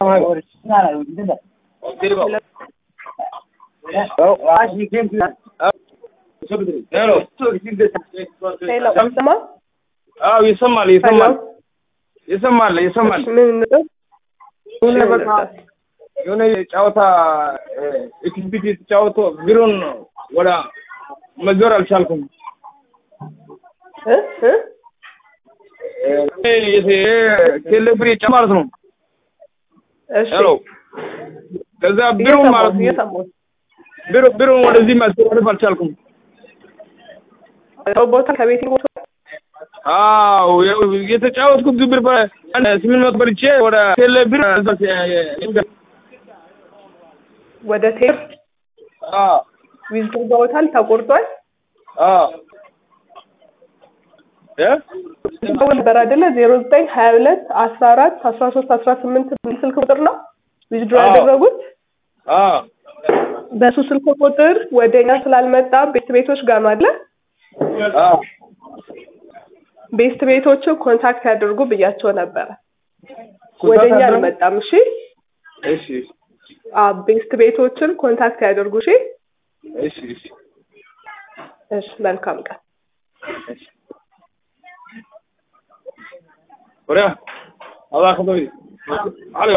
يوني جاوتا إكسبيدي جاوتو بيرون ولا مجرى الشالكم كل بري جمارسون هلو كذا بيرون مارسون بيرون ولا زي ما سوى الشالكم روبوت كبيتي يتجاوز كم كبير بقى أنا سمين ما تبريتشي ولا كل بيرون ወደ ቴፕ ዊዝድሮውታል ተቆርጧል ነበር አይደለ 0922 14 13 18 ስልክ ቁጥር ነው ዊዝድሮ ያደረጉት በሱ ስልክ ቁጥር ወደኛ ስላልመጣ ቤቶች ጋር ነው አይደለ ቤቶች ኮንታክት ያድርጉ ብያቸው ነበር ወደኛ አልመጣም እሺ እሺ ቤቶችን ኮንታክት ያድርጉ እሺ እሺ መልካም ቀን እሺ ወራ አላህ ከበይ